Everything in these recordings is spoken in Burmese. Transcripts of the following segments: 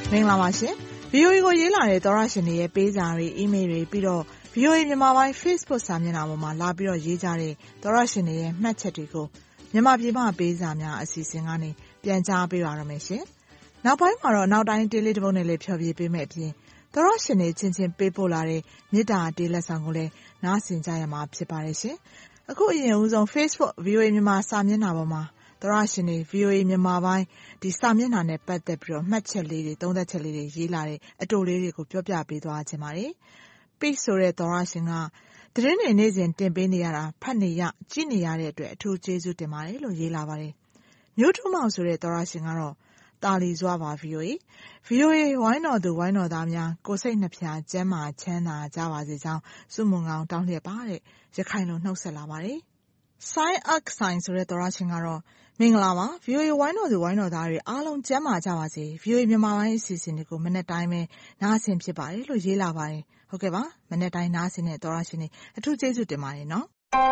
မင်္ဂလာပါရှင် VOA ကိုရေးလာတဲ့သောရရှင်တွေရဲ့ပေးစာတွေ email တွေပြီးတော့ VOA မြန်မာပိုင်း Facebook စာမျက်နှာပေါ်မှာလာပြီးတော့ရေးကြတဲ့သောရရှင်တွေရဲ့မှတ်ချက်တွေကိုမြန်မာပြည်မှာပေးစာများအစီအစဉ်ကနေပြန်ကြားပေးပါရမယ်ရှင်။နောက်ပိုင်းမှာတော့နောက်တိုင်းတေးလေးတစ်ပုဒ်နဲ့လည်းဖြောပြပေးမယ်အပြင်သောရရှင်တွေချင်းချင်းပေးပို့လာတဲ့မေတ္တာတေးလက်ဆောင်ကိုလည်းနားဆင်ကြရမှာဖြစ်ပါတယ်ရှင်။အခုအရင်ဦးဆုံး Facebook VOA မြန်မာစာမျက်နှာပေါ်မှာသောရရှင်တွေ VOA မြန်မာပိုင်းဒီစာမျက်နှာနဲ့ပတ်သက်ပြီးတော့မှတ်ချက်လေးတွေသုံးသပ်ချက်လေးတွေရေးလာတဲ့အတိုလေးတွေကိုပြောပြပေးသွားခြင်းပါတယ်။ Peace ဆိုတဲ့သောရရှင်ကသတင်းတွေနေ့စဉ်တင်ပေးနေရတာဖတ်နေရကြည့်နေရတဲ့အတွက်အထူးကျေးဇူးတင်ပါတယ်လို့ရေးလာပါတယ်။မျိုးထုမောင်ဆိုတဲ့သောရရှင်ကတော့တာလီစွာပါ VOA ဝိုင်းတော်သူဝိုင်းတော်သားများကိုစိတ်နှဖျားကျမ်းမာချမ်းသာကြပါစေကြောင်းဆုမွန်ကောင်းတောင်းလျက်ပါတဲ့ရခိုင်လိုနှုတ်ဆက်လာပါတယ်။ Sign Up Sign ဆိုတဲ့သောရရှင်ကတော့မင်္ဂလာပါ VOA ဝိုင်းတော်သူဝိုင်းတော်သားတွေအားလုံးကျမ်းမာကြပါစေ VOA မြန်မာပိုင်းအစီအစဉ်တွေကိုမနေ့တိုင်းပဲနားဆင်ဖြစ်ပါတယ်လို့ရေးလာပါတယ်ဟုတ်ကဲ့ပါမနေ့တိုင်းနားဆင်တဲ့သောရရှင်တွေအထူးကျေးဇူးတင်ပါတယ်နော်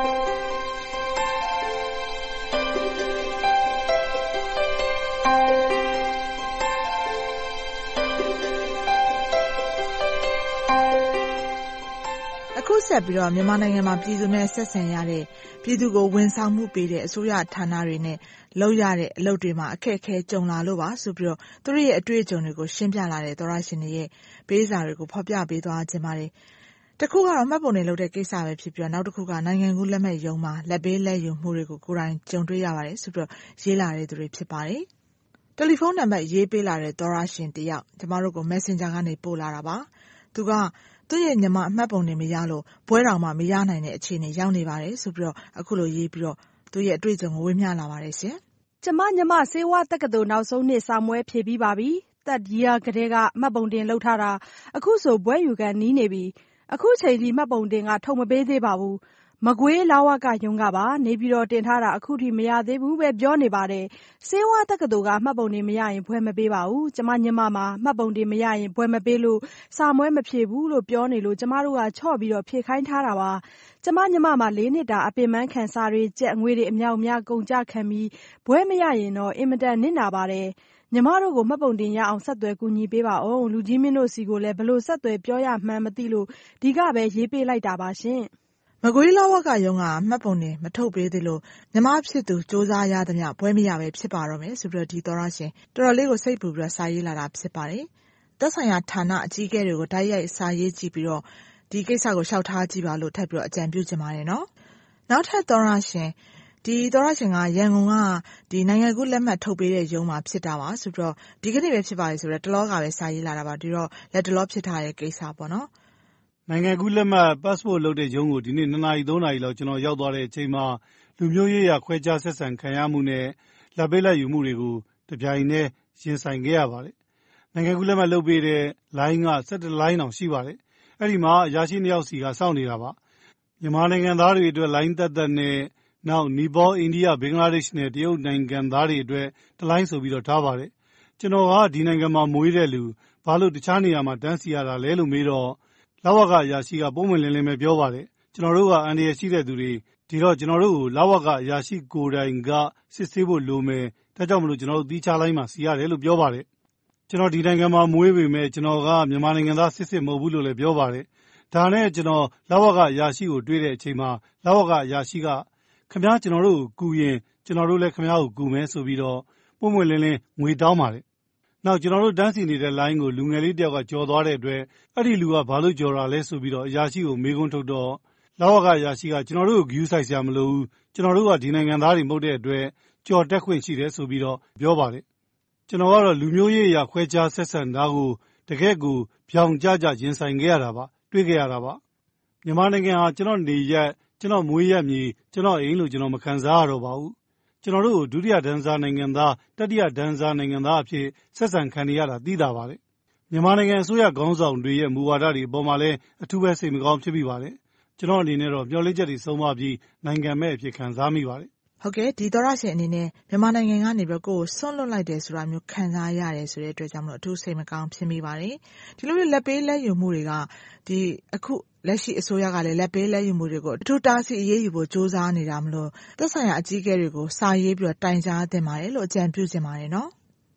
အခုဆက်ပြီးတော့မြန်မာနိုင်ငံမှာပြည်သူနဲ့ဆက်ဆံရတဲ့ပြည်သူကိုဝန်ဆောင်မှုပေးတဲ့အစိုးရဌာနတွေနဲ့လုပ်ရတဲ့အလုပ်တွေမှာအခက်အခဲကြုံလာလို့ပါဆိုပြီးတော့သူတို့ရဲ့အတွေ့အကြုံတွေကိုရှင်းပြလာတဲ့သောရရှင်တွေရဲ့ပေးစာတွေကိုဖော်ပြပေးသွားခြင်းပါတယ်။တစ်ခုကတော့မှတ်ပုံတင်လုပ်တဲ့ကိစ္စပဲဖြစ်ပြီးတော့နောက်တစ်ခုကနိုင်ငံကူးလက်မှတ်ရုံးမှာလက်ပေးလက်ယူမှုတွေကိုကိုယ်တိုင်ကြုံတွေ့ရပါတယ်ဆိုပြီးတော့ရေးလာတဲ့သူတွေဖြစ်ပါတယ်။တယ်လီဖုန်းနံပါတ်ရေးပေးလာတဲ့သောရရှင်တယောက်ကျမတို့ကို Messenger ကနေပို့လာတာပါ။သူကသူ့ရဲ့ညီမအမှတ်ပုံတင်မရလို့ဘွဲတော်မှမရနိုင်တဲ့အခြေအနေရောက်နေပါတယ်ဆိုပြီးတော့အခုလိုရေးပြီးတော့သူ့ရဲ့အတွေ့အကြုံကိုဝေမျှလာပါတယ်ရှင်။ကျမညီမစေဝါတက္ကသိုလ်နောက်ဆုံးနှစ်စာမွဲဖြေပြီးပါပြီ။သက်ကြီးကတည်းကမှတ်ပုံတင်လုပ်ထားတာအခုဆိုဘွဲယူကန်နီးနေပြီ။အခုချိန်ထိမှတ်ပုံတင်ကထုတ်မပေးသေးပါဘူး။မကွေးလာဝကရုံးကပါနေပြီးတော့တင်ထားတာအခုထိမရသေးဘူးပဲပြောနေပါတယ်။စေဝါတက္ကသိုလ်ကမှတ်ပုံတင်မရရင်ဘွဲမပေးပါဘူး။ကျမညီမမှာမှတ်ပုံတင်မရရင်ဘွဲမပေးလို့စာမွဲမဖြေဘူးလို့ပြောနေလို့ကျမတို့ကချော့ပြီးတော့ဖြေခိုင်းထားတာပါ။ကျမညီမမှာ4နှစ်တာအပင်ပန်းခံစာတွေကျက်ငွေတွေအမြောက်အများကုန်ကြခံပြီးဘွဲမရရင်တော့အင်မတန်နစ်နာပါတယ်။ညီမတို့ကိုမှတ်ပုံတင်ရအောင်ဆက်သွယ်ကူညီပေးပါဦးလူကြီးမင်းတို့စီကိုလည်းဘလို့ဆက်သွယ်ပြောရမှန်းမသိလို့ဒီကပဲရေးပေးလိုက်တာပါရှင်။မကွေးလာဝကရုံးကမှတ်ပုံတင်မထုတ်ပေးသေးလို့ညီမဖြစ်သူစ조사ရသမျှဘွဲမရပဲဖြစ်ပါတော့မယ်ဆိုပြီးတော့ဒီသောရရှင်တော်တော်လေးကိုစိတ်ပူပြီးတော့စာရေးလာတာဖြစ်ပါတယ်။သက်ဆိုင်ရာဌာနအကြီးအကဲတွေကိုတိုက်ရိုက်စာရေးကြည့်ပြီးတော့ဒီကိစ္စကိုလျှောက်ထားကြည့်ပါလို့ထပ်ပြီးတော့အကြံပြုချင်ပါတယ်နော်။နောက်ထပ်သောရရှင်ဒီသောရရှင်ကရန်ကုန်ကဒီနိုင်ငံကူးလက်မှတ်ထုတ်ပေးတဲ့ရုံးမှာဖြစ်တာပါဆိုပြီးတော့ဒီကနေ့ပဲဖြစ်ပါလေဆိုတော့တလောကပဲစာရေးလာတာပါဒီတော့လက်တလောဖြစ်ထားတဲ့ကိစ္စပေါ့နော်။နိုင်ငံကူးလက်မှတ် passport လုပ်တဲ့ရုံးကိုဒီနေ့2 နာရီ 3 နာရီလောက်ကျွန်တော်ရောက်သွားတဲ့အချိန်မှာလူမျိုးရေးရာခွဲခြားဆက်ဆံခံရမှုနဲ့လက်ပေးလက်ယူမှုတွေကိုတပြိုင်တည်းရင်ဆိုင်ခဲ့ရပါတယ်။နိုင်ငံကူးလက်မှတ်လုပ်ပေးတဲ့ line က17 line တောင်ရှိပါတယ်။အဲ့ဒီမှာအရာရှိ2ယောက်စီကစောင့်နေတာပါ။မြန်မာနိုင်ငံသားတွေအတွက် line သက်နဲ့နောက်နီပေါအိန္ဒိယဘင်္ဂလားဒေ့ရှ်နဲ့တရုတ်နိုင်ငံသားတွေအတွက်တလိုင်းဆိုပြီးတော့ထားပါတယ်။ကျွန်တော်ကဒီနိုင်ငံမှာမွေးတဲ့လူဘာလို့တခြားနေရာမှာတန်းစီရတာလဲလို့မေးတော့လဝကအရာရှိကပုံမှန်လင်းလင်းပဲပြောပါတယ်ကျွန်တော်တို့ကအန်ဒီရရှိတဲ့သူတွေဒီတော့ကျွန်တော်တို့ကိုလဝကအရာရှိကိုယ်တိုင်ကစစ်ဆေးဖို့လိုမယ်ဒါကြောင့်မလို့ကျွန်တော်တို့တီးခြားလိုင်းမှာစီရတယ်လို့ပြောပါတယ်ကျွန်တော်ဒီနိုင်ငံမှာမွေးပေမဲ့ကျွန်တော်ကမြန်မာနိုင်ငံသားစစ်မဟုတ်ဘူးလို့လည်းပြောပါတယ်ဒါနဲ့ကျွန်တော်လဝကအရာရှိကိုတွေ့တဲ့အချိန်မှာလဝကအရာရှိကခင်ဗျားကျွန်တော်တို့ကိုကူရင်ကျွန်တော်တို့လည်းခင်ဗျားကိုကူမယ်ဆိုပြီးတော့ပုံမှန်လင်းလင်းငွေတောင်းပါတယ်နောက်ကျွန်တော်တို့တန်းစီနေတဲ့ line ကိုလူငယ်လေးတယောက်ကကြော်သွားတဲ့အတွက်အဲ့ဒီလူကဘာလို့ကြော်တာလဲဆိုပြီးတော့အရာရှိကိုမေးခွန်းထုတ်တော့လဝကအရာရှိကကျွန်တော်တို့ကိုဂယူးဆိုင်စရာမလိုဘူးကျွန်တော်တို့ကဒီနိုင်ငံသားတွေမဟုတ်တဲ့အတွက်ကြော်တက်ခွင့်ရှိတယ်ဆိုပြီးတော့ပြောပါတယ်ကျွန်တော်ကတော့လူမျိုးရေးအရာခွဲခြားဆက်ဆံတာကိုတကယ့်ကိုပြောင်ကြကြရင်ဆိုင်ခဲ့ရတာပါတွေ့ခဲ့ရတာပါမြန်မာနိုင်ငံဟာကျွန်တော်နေရက်ကျွန်တော်မွေးရက်မြေကျွန်တော်အိမ်လို့ကျွန်တော်မခံစားရတော့ပါဘူးကျွန်တော်တို့ဒုတိယဒန်းစားနိုင်ငံသားတတိယဒန်းစားနိုင်ငံသားအဖြစ်ဆက်ဆံခံရတာသိတာပါတယ်မြန်မာနိုင်ငံအစိုးရခေါင်းဆောင်တွေရဲ့မူဝါဒတွေအပေါ်မှာလည်းအထူးပဲစိတ်မကောင်းဖြစ်မိပါတယ်ကျွန်တော်အနေနဲ့တော့မျှော်လင့်ချက်တွေဆုံးမပြီးနိုင်ငံမဲ့အဖြစ်ခံစားမိပါတယ်ဟုတ်ကဲ့ဒီသောရရှင်အနေနဲ့မြန်မာနိုင်ငံကနေပြီးကိုယ်ဆွန့်လွတ်လိုက်တယ်ဆိုတာမျိုးခံစားရတယ်ဆိုတဲ့အတွက်ကြောင့်မလို့အထူးစိတ်မကောင်းဖြစ်မိပါတယ်ဒီလိုမျိုးလက်ပေးလက်ယူမှုတွေကဒီအခုလက်ရှိအစိုးရကလည်းလက်ပေးလက်ယူမှုတွေကိုအထူးတားဆီးအရေးယူဖို့စ조사နေတာမလို့သက်ဆိုင်ရာအကြီးအကဲတွေကိုစာရေးပြီးတော့တိုင်ကြားသင့်ပါတယ်လို့အကြံပြုချင်ပါတယ်နော်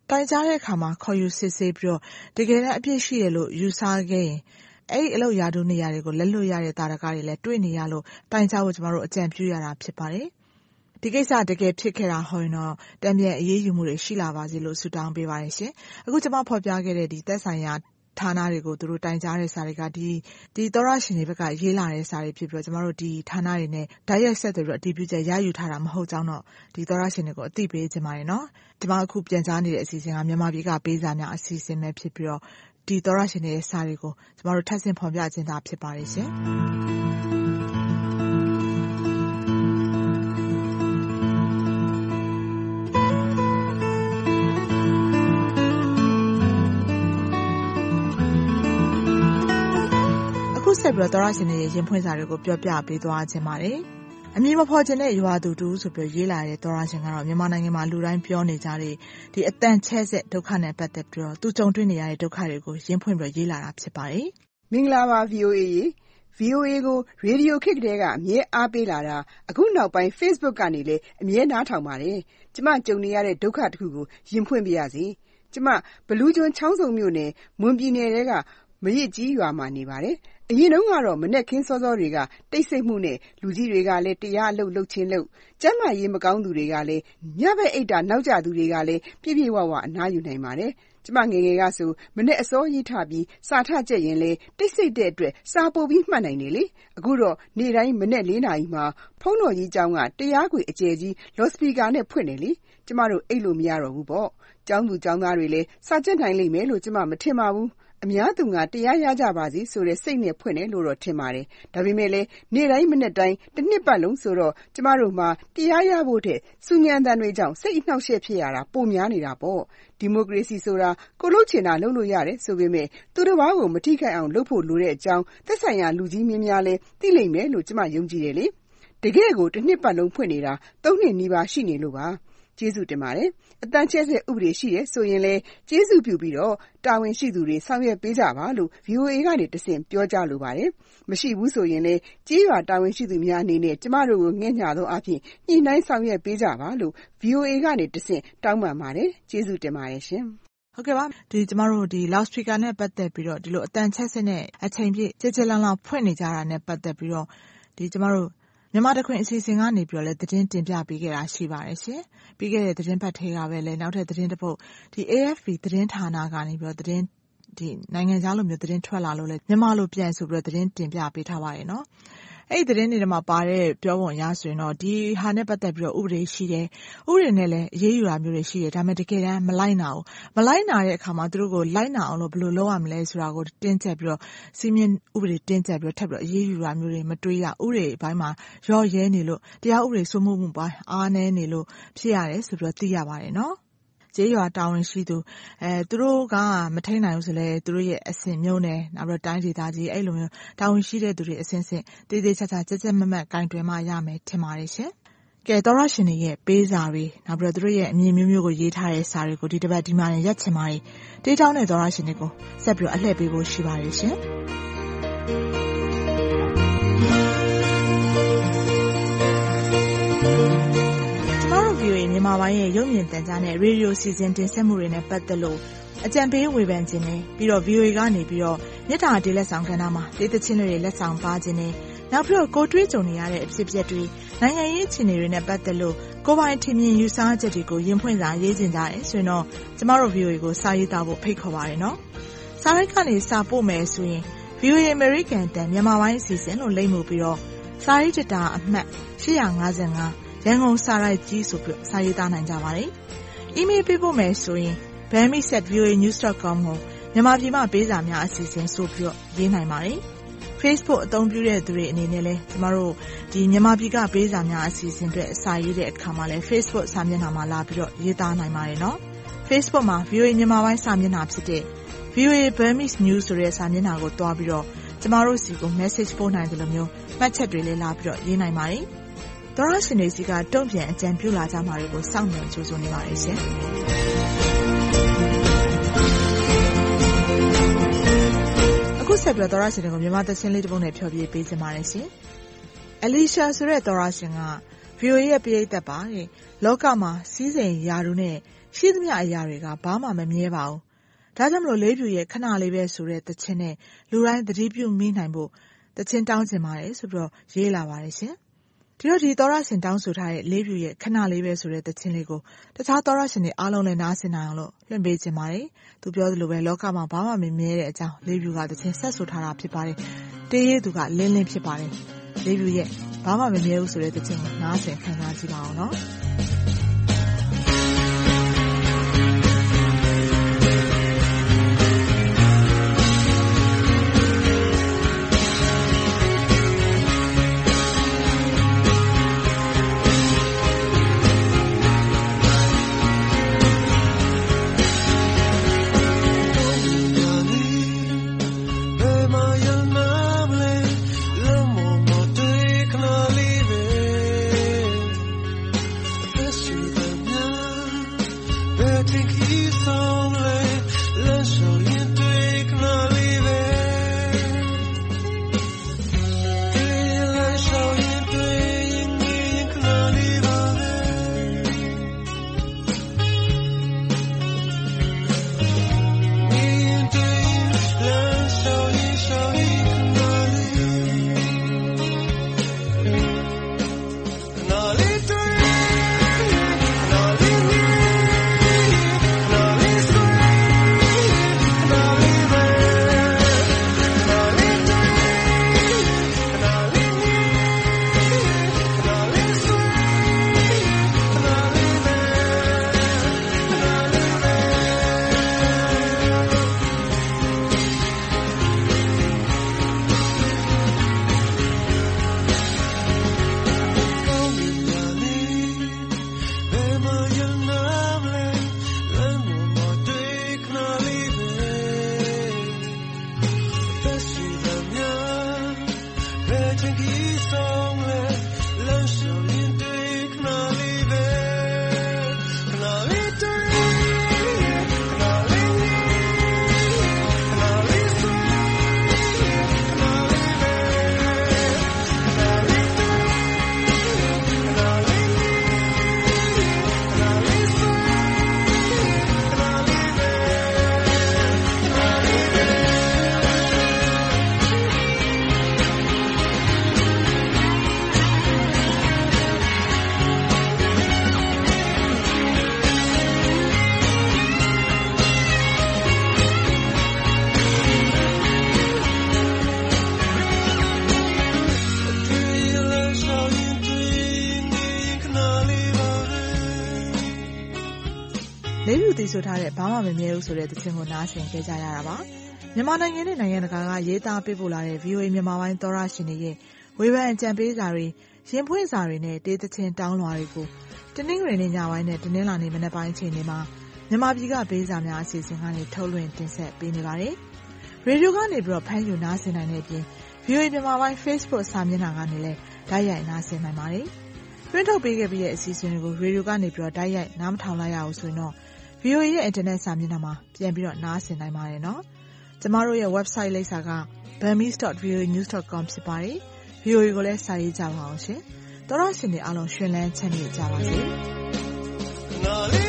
တိုင်ကြားတဲ့အခါမှာခေါ်ယူစစ်ဆေးပြီးတော့တကယ်တမ်းအပြစ်ရှိတယ်လို့ယူဆခဲ့ရင်အဲ့ဒီအလုပ်ရာထူးနေရာတွေကိုလက်လွတ်ရတဲ့တာရကတွေလည်းတွေ့နေရလို့တိုင်ကြားဖို့ကျမတို့အကြံပြုရတာဖြစ်ပါတယ်။ဒီကိစ္စတကယ်ဖြစ်ခဲ့တာဟောရင်တော့တံပြန်အရေးယူမှုတွေရှိလာပါစေလို့ဆုတောင်းပေးပါတယ်ရှင်။အခုကျမဖော်ပြခဲ့တဲ့ဒီသက်ဆိုင်ရာဌာနတွေကိုသူတို့တိုင်ကြားတဲ့စာတွေကဒီသောရရှင်တွေဘက်ကရေးလာတဲ့စာတွေဖြစ်ပြီးတော့ကျမတို့ဒီဌာနတွေနဲ့တိုက်ရိုက်ဆက်သွယ်ပြီးအတည်ပြုချက်ရယူထားတာမဟုတ်ကြောင်းတော့ဒီသောရရှင်တွေကိုအသိပေးချင်ပါတယ်နော်။ကျမအခုပြန်ကြားနေတဲ့အစီအစဉ်ကမြန်မာပြည်ကပေးစာများအစီအစဉ်ပဲဖြစ်ပြီးတော့ဒီသောရရှင်တွေရဲ့စာတွေကိုကျမတို့ထပ်ဆင့်ဖော်ပြခြင်းသာဖြစ်ပါတယ်ရှင်။ဆက်ပြီးတော့သောရရှင်တွေရဲ့ရင်ဖွင့်စာတွေကိုပြောပြပေးသွားခြင်းပါတယ်။အမည်မဖော်ခြင်းတဲ့ရွာသူတူဆိုပြီးရေးလာတဲ့သောရရှင်ကတော့မြန်မာနိုင်ငံမှာလူတိုင်းပြောနေကြတဲ့ဒီအတန်ချဲ့ဆက်ဒုက္ခနဲ့ပတ်သက်ပြီးတော့သူကြုံတွေ့နေရတဲ့ဒုက္ခတွေကိုရင်ဖွင့်ပြီးရေးလာတာဖြစ်ပါတယ်။မင်္ဂလာပါ VOA ရေ VOA ကိုရေဒီယိုခေတ်ကလေးကအမြဲအားပေးလာတာအခုနောက်ပိုင်း Facebook ကနေလည်းအမြဲနားထောင်ပါတယ်။ကျမကြုံနေရတဲ့ဒုက္ခတစ်ခုကိုရင်ဖွင့်ပြရစီ။ကျမဘလူးကျွန်းချောင်းစုံမြို့နယ်မွန်ပြည်နယ်ကမရစ်ကြီးရွာမှာနေပါတယ်။အရင်တုန်းကတော့မနက်ခင်းစောစောတွေကတိတ်ဆိတ်မှုနဲ့လူကြီးတွေကလည်းတရားအလုပ်လုပ်ချင်းလုပ်ကျန်းမာရေးမကောင်းသူတွေကလည်းညဘက်အိတ်တာနောက်ကျသူတွေကလည်းပြည့်ပြည့်ဝဝအနားယူနိုင်ပါတယ်။ကျမငယ်ငယ်ကဆိုမနက်အစောကြီးထပြီးစာထကြက်ရင်လေတိတ်ဆိတ်တဲ့အတွက်စာပို့ပြီးမှတ်နိုင်တယ်လေ။အခုတော့နေ့တိုင်းမနက်4 နာရီမှာဖုန်းတော်ကြီးကျောင်းကတရားခွေအကျယ်ကြီးလော့စပီကာနဲ့ဖွင့်တယ်လေ။ကျမတို့အိတ်လို့မရတော့ဘူးပေါ့။ကျောင်းသူကျောင်းသားတွေလည်းစာကြက်နိုင်လိမ့်မယ်လို့ကျမမထင်ပါဘူး။အများသူငါတရားရကြပါစေဆိုတဲ့စိတ်နဲ့ဖွင့်တယ်လို့တော့ထင်ပါတယ်။ဒါပေမဲ့လည်းနေ့တိုင်းမနေ့တိုင်းတစ်နှစ်ပတ်လုံးဆိုတော့ကျမတို့မှာတရားရဖို့တဲ့စူညံတန်တွေကြောင့်စိတ်အနှောက်အယှက်ဖြစ်ရတာပိုများနေတာပေါ့။ဒီမိုကရေစီဆိုတာကိုလုပ်ချင်တာလုပ်လို့ရတယ်ဆိုပေမဲ့သူတစ်ပါးကိုမထိခိုက်အောင်လုပ်ဖို့လိုတဲ့အကြောင်းသက်ဆိုင်ရာလူကြီးမင်းများလည်းသိလိမ့်မယ်လို့ကျမယုံကြည်တယ်လေ။တကယ်ကိုတစ်နှစ်ပတ်လုံးဖွင့်နေတာ3 နှစ်နီးပါးရှိနေလို့ပါ။ကျေးဇူးတင်ပါတယ်။အတန်ချဲ့တဲ့ဥပဒေရှိတယ်ဆိုရင်လည်းကျေးဇူးပြုပြီးတော့တာဝန်ရှိသူတွေဆောင်ရွက်ပေးကြပါလို့ VOA ကနေတဆင့်ပြောကြလိုပါတယ်။မရှိဘူးဆိုရင်လည်းကြေးရွာတာဝန်ရှိသူများအနေနဲ့ကျမတို့ကိုငဲ့ညာသောအဖြစ်ညှိနှိုင်းဆောင်ရွက်ပေးကြပါလို့ VOA ကနေတဆင့်တောင်းပန်ပါတယ်။ကျေးဇူးတင်ပါတယ်ရှင်။ဟုတ်ကဲ့ပါကျမတို့loudspeaker နဲ့ပတ်သက်ပြီးတော့ဒီလိုအတန်ချဲ့စစ်နဲ့အချိန်ပြည့်ကြည်ကြည်လန်းလန်းဖွင့်နေကြတာနဲ့ပတ်သက်ပြီးတော့ကျမတို့မြန်မာတခွင်အစီအစဉ်ကနေပြီးတော့လည်းသတင်းတင်ပြပေးခဲ့တာရှိပါတယ်ရှင်။ပြီးခဲ့တဲ့သတင်းပတ်ထဲကပဲလည်းနောက်ထပ်သတင်းတစ်ပုဒ်AFP သတင်းဌာနကနေပြီးတော့သတင်းနိုင်ငံခြားလိုမျိုးသတင်းထွက်လာလို့လည်းမြန်မာလိုပြန်ဆိုပြီးတော့သတင်းတင်ပြပေးထားပါတယ်နော်။အဲ့ဒီသတင်းတွေမှာပါတဲ့ပြောပုံအရဆိုရင်တော့ဒီဟာနဲ့ပတ်သက်ပြီးတော့ဥပဒေရှိတယ်။ဥပဒေနဲ့လည်းအရေးယူတာမျိုးတွေရှိတယ်။ဒါပေမဲ့တကယ်တမ်းမလိုက်နာဘူး။မလိုက်နာတဲ့အခါမှာသူတို့ကိုလိုက်နာအောင်လို့ဘယ်လိုလုပ်ရမလဲဆိုတာကိုတင်းကျပ်ပြီးတော့စီမင်းဥပဒေတင်းကျပ်ပြီးတော့ထပ်ပြီးတော့အရေးယူတာမျိုးတွေမတွေးရ။ဥပဒေအပိုင်းမှာရော့ရဲနေလို့တရားဥပဒေစိုးမိုးမှုပိုင်းအားနည်းနေလို့ဖြစ်ရတယ်ဆိုပြီးတော့သိရပါတယ်နော်။ကျေးရွာတာဝန်ရှိသူသူတို့ကမထိန်နိုင်ဘူးဆိုလဲသူတို့ရဲ့အဆင့်မျိုးနဲ့နောက်ပြီးတိုင်းဒေသကြီးအဲ့လိုမျိုးတာဝန်ရှိတဲ့သူတွေအဆင့်ဆင့်တည်တည်ချာချာကြက်ကြက်မမတ်ကင်တွယ်မှရမယ်ထင်ပါတယ်ရှင်။ကဲသောရရှင်တွေရဲ့ပေးစာတွေနောက်ပြီးတော့သူတို့ရဲ့အမြင်မျိုးမျိုးကိုရေးထားတဲ့စာတွေကိုဒီတစ်ပတ်ဒီမှာနဲ့ရက်ချင်ပါတယ်။တေးတောင်းတဲ့သောရရှင်တွေကိုဆက်ပြီးတော့အလှည့်ပေးဖို့ရှိပါတယ်ရှင်။မြန်မာပိုင်းရဲ့ရုပ်မြင်သံကြားနဲ့ရေဒီယိုစီစဉ်တင်ဆက်မှုတွေနဲ့ပတ်သက်လို့အကြံပေးဝေဖန်ခြင်းနဲ့ပြီးတော့ VOA ကနေပြီးတော့မြစ်တာတေးလက်ဆောင်ကဏ္ဍမှာတေးသချင်းတွေလက်ဆောင်ပါခြင်းနဲ့နောက်ပြီးတော့ကိုတွေးကြုံနေရတဲ့အဖြစ်အပျက်တွေနိုင်ငံရေးအခြေအနေတွေနဲ့ပတ်သက်လို့ကိုယ်ပိုင်ထင်မြင်ယူဆချက်တွေကိုရင်ဖွင့်စာရေးခြင်းကြတယ်ဆိုရင်တော့ကျမတို့ VOA ကိုစာရေးသားဖို့ဖိတ်ခေါ်ပါတယ်နော်။စာရိုက်ကနေစာပို့မယ်ဆိုရင် VOA American တန်မြန်မာပိုင်းအစီအစဉ်လို့လိမ့်မှုပြီးတော့စာရေးကြတာအမှတ်855ရန်ကုန်စာရိုက်ကြီးဆိုပြီးစာရေးသားနိုင်ကြပါတယ်။ email ပေးဖို့မယ်ဆိုရင် bami@voanews.com ကိုမြန်မာပြည်မှာပေးစာများအစီအစဉ်ဆိုပြီးရေးနိုင်ပါတယ်။ Facebook အသုံးပြုတဲ့သူတွေအနေနဲ့လည်းကျမတို့ဒီမြန်မာပြည်ကပေးစာများအစီအစဉ်တွေစာရေးတဲ့အခါမှာလည်း Facebook စာမျက်နှာမှာလာပြီးတော့ရေးသားနိုင်ပါတယ်နော်။ Facebook မှာ VOA မြန်မာပိုင်းစာမျက်နှာဖြစ်တဲ့ VOA Burmese News ဆိုတဲ့စာမျက်နှာကိုတွားပြီးတော့ကျမတို့စီကို message ပို့နိုင်တယ်လို့မျိုးမှတ်ချက်တွေလည်းလာပြီးတော့ရေးနိုင်ပါတယ်။သောရရှင်တွေစီကတုံ့ပြန်အကြံပြုလာကြမှာတွေကိုစောင့်မျှော်ကြိုးစားနေပါတယ်ရှင်။အခုဆက်ပြီးသောရရှင်တွေကိုမြန်မာသချင်းလေးတစ်ပုဒ်နဲ့ဖျော်ဖြေပေးချင်ပါတယ်ရှင်။ Alicia ဆိုတဲ့သောရရှင်က VOA ရဲ့ပရိသတ်ပါတဲ့လောကမှာစီးစိမ်ယာတို့နဲ့ရှိသမျှအရာတွေကဘာမှမမြဲပါဘူး။ဒါကြောင့်မလို့လေးဖြူရဲ့ခဏလေးပဲဆိုတဲ့သချင်းနဲ့လူတိုင်းသတိပြုမိနိုင်ဖို့သချင်းတောင်းချင်ပါတယ်ဆိုပြီးတော့ရေးလာပါတယ်ရှင်။ဒီတော့ဒီသောရရှင်တောင်းဆိုထားတဲ့လေးဖြူရဲ့ခဏလေးပဲဆိုတဲ့သချင်းလေးကိုတခြားသောရရှင်တွေအားလုံးလည်းနားဆင်နိုင်အောင်လို့လွှင့်ပေးချင်ပါတယ်။သူပြောသလိုပဲလောကမှာဘာမှမမြဲတဲ့အကြောင်းလေးဖြူကသချင်းဆက်ဆိုထားတာဖြစ်ပါတယ်။တေးရေးသူကလင်းလင်းဖြစ်ပါတယ်။လေးဖြူရဲ့ဘာမှမမြဲဘူးဆိုတဲ့သချင်းကိုနားဆင်ခံစားကြည့်ပါအောင်နော်။လေးဖြူတီဆိုထားတဲ့ဘာမှမမြဲဘူးဆိုတဲ့သချင်းကိုနားဆင်ကြကြရတာပါမြန်မာနိုင်ငံနဲ့နိုင်ငံတကာကရေးသားပေးပို့လာတဲ့ VOA မြန်မာပိုင်းသောရရှင်တွေရဲ့ဝေဖန်အကြံပေးစာတွေရင်ဖွင့်စာတွေနဲ့တေးသချင်းတောင်းလွှာတွေကိုတနင်္ဂနွေနေ့ညပိုင်းနဲ့တနင်္လာနေ့မနက်ပိုင်းအချိန်တွေမှာမြန်မာပြည်ကပေးစာများအစီအစဉ်ကနေထုတ်လွှင့်တင်ဆက်ပေးနေပါတယ်ရေဒီယိုကနေပြီးတော့ဖမ်းယူနားဆင်နိုင်တဲ့အပြင် VOA မြန်မာပိုင်း Facebook စာမျက်နှာကနေလည်းဓာတ်ရိုက်နားဆင်နိုင်ပါတယ်တွင်းထုတ်ပေးခဲ့ပြီးတဲ့အစီအစဉ်တွေကိုရေဒီယိုကနေပြီးတော့ဓာတ်ရိုက်နားမထောင်လိုက်ရအောင်ဆိုရင်တော့VOA ရဲ့ internet စာမျက်နှာမှာပြန်ပြီးတော့နားဆင်နိုင်ပါတယ်နော်။ကျမတို့ရဲ့ website လိပ်စာက burmese.voanews.com ဖြစ်ပါတယ်။ VOA ကိုလည်းစာရေးကြပါအောင်ရှင်။သောရရှင်တွေအားလုံးရှင်လန်းချမ်းမြေ့ကြပါစေ။